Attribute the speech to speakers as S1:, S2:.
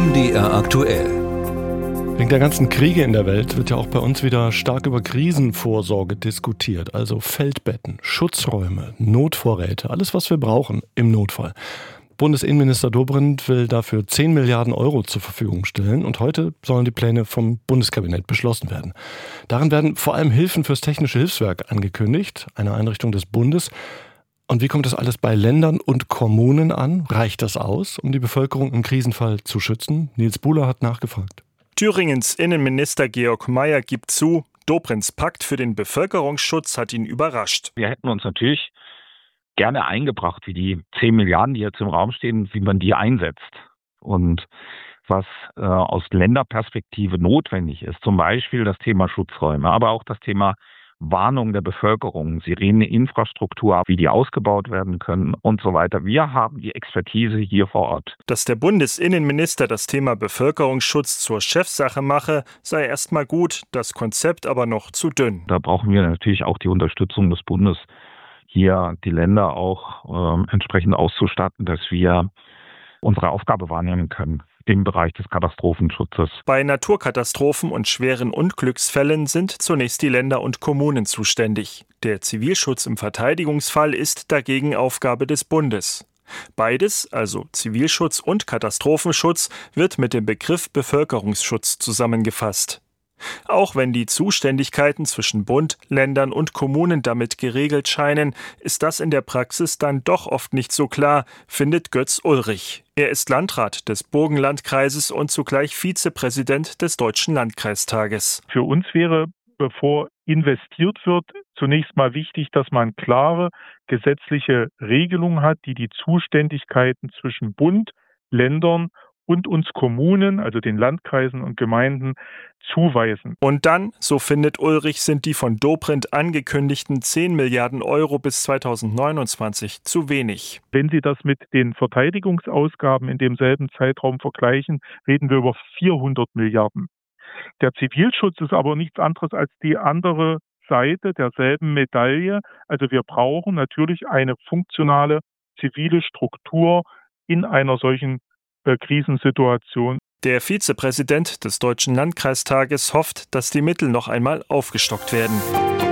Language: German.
S1: MDR aktuell.
S2: Wegen der ganzen Kriege in der Welt wird ja auch bei uns wieder stark über Krisenvorsorge diskutiert. Also Feldbetten, Schutzräume, Notvorräte, alles was wir brauchen im Notfall. Bundesinnenminister Dobrindt will dafür 10 Milliarden Euro zur Verfügung stellen und heute sollen die Pläne vom Bundeskabinett beschlossen werden. Darin werden vor allem Hilfen fürs Technische Hilfswerk angekündigt, eine Einrichtung des Bundes. Und wie kommt das alles bei Ländern und Kommunen an? Reicht das aus, um die Bevölkerung im Krisenfall zu schützen? Nils Buhler hat nachgefragt.
S3: Thüringens Innenminister Georg Mayer gibt zu, Dobrindts Pakt für den Bevölkerungsschutz hat ihn überrascht.
S4: Wir hätten uns natürlich gerne eingebracht, wie die 10 Milliarden, die jetzt im Raum stehen, wie man die einsetzt. Und was aus Länderperspektive notwendig ist, zum Beispiel das Thema Schutzräume, aber auch das Thema Warnung der Bevölkerung, Sireneninfrastruktur, wie die ausgebaut werden können und so weiter. Wir haben die Expertise hier vor Ort.
S3: Dass der Bundesinnenminister das Thema Bevölkerungsschutz zur Chefsache mache, sei erstmal gut, das Konzept aber noch zu dünn.
S4: Da brauchen wir natürlich auch die Unterstützung des Bundes, hier die Länder auch entsprechend auszustatten, dass wir unsere Aufgabe wahrnehmen können im Bereich des Katastrophenschutzes.
S3: Bei Naturkatastrophen und schweren Unglücksfällen sind zunächst die Länder und Kommunen zuständig. Der Zivilschutz im Verteidigungsfall ist dagegen Aufgabe des Bundes. Beides, also Zivilschutz und Katastrophenschutz, wird mit dem Begriff Bevölkerungsschutz zusammengefasst. Auch wenn die Zuständigkeiten zwischen Bund, Ländern und Kommunen damit geregelt scheinen, ist das in der Praxis dann doch oft nicht so klar, findet Götz Ulrich. Er ist Landrat des Burgenlandkreises und zugleich Vizepräsident des Deutschen Landkreistages.
S5: Für uns wäre, bevor investiert wird, zunächst mal wichtig, dass man klare gesetzliche Regelungen hat, die die Zuständigkeiten zwischen Bund, Ländern und uns Kommunen, also den Landkreisen und Gemeinden, zuweisen.
S3: Und dann, so findet Ulrich, sind die von Dobrindt angekündigten 10 Milliarden Euro bis 2029 zu wenig.
S5: Wenn Sie das mit den Verteidigungsausgaben in demselben Zeitraum vergleichen, reden wir über 400 Milliarden. Der Zivilschutz ist aber nichts anderes als die andere Seite derselben Medaille. Also wir brauchen natürlich eine funktionale zivile Struktur in einer solchen Krisensituation.
S3: Der Vizepräsident des Deutschen Landkreistages hofft, dass die Mittel noch einmal aufgestockt werden.